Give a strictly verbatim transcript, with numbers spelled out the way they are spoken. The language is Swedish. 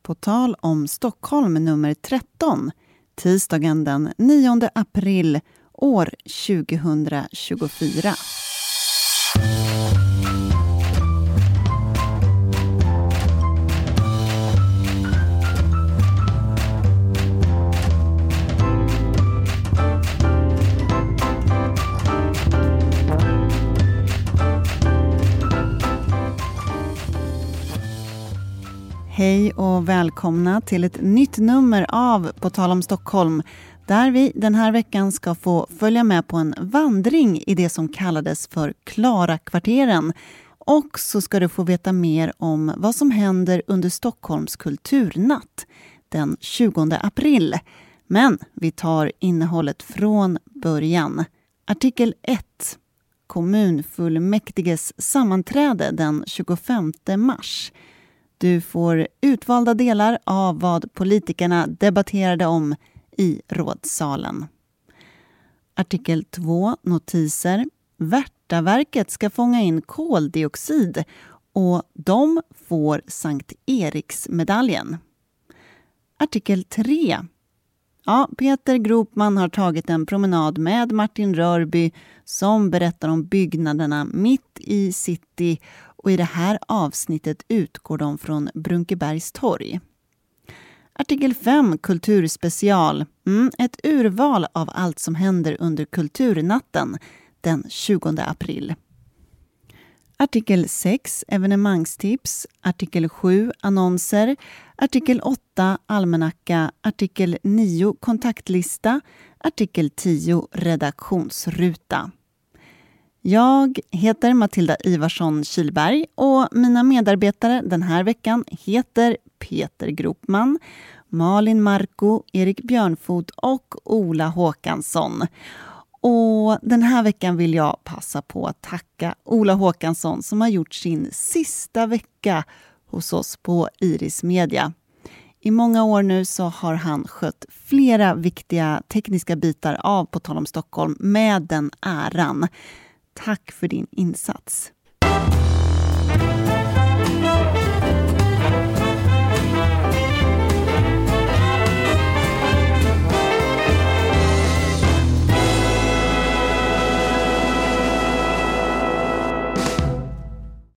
På tal om Stockholm nummer tretton, tisdagen den nionde april år tjugohundratjugofyra. Hej och välkomna till ett nytt nummer av På tal om Stockholm, där vi den här veckan ska få följa med på en vandring i det som kallades för Klarakvarteren. Och så ska du få veta mer om vad som händer under Stockholms kulturnatt den tjugonde april. Men vi tar innehållet från början. Artikel ett. Kommunfullmäktiges sammanträde den tjugofemte mars. Du får utvalda delar av vad politikerna debatterade om i rådsalen. Artikel två. Notiser. Värtaverket ska fånga in koldioxid och de får Sankt Eriksmedaljen. Artikel tre. Ja, Peter Gropman har tagit en promenad med Martin Rörby som berättar om byggnaderna mitt i city, och i det här avsnittet utgår de från Brunkebergs torg. Artikel fem. Kulturspecial. Mm, ett urval av allt som händer under kulturnatten den tjugonde april. Artikel sex. Evenemangstips. Artikel sju. Annonser. Artikel åtta. Almanacka. Artikel nio. Kontaktlista. Artikel tio. Redaktionsruta. Jag heter Matilda Ivarsson Kilberg och mina medarbetare den här veckan heter Peter Gropman, Malin Marko, Erik Björnfot och Ola Håkansson. Och den här veckan vill jag passa på att tacka Ola Håkansson som har gjort sin sista vecka hos oss på Iris Media. I många år nu så har han skött flera viktiga tekniska bitar av På tal om Stockholm med den äran. Tack för din insats.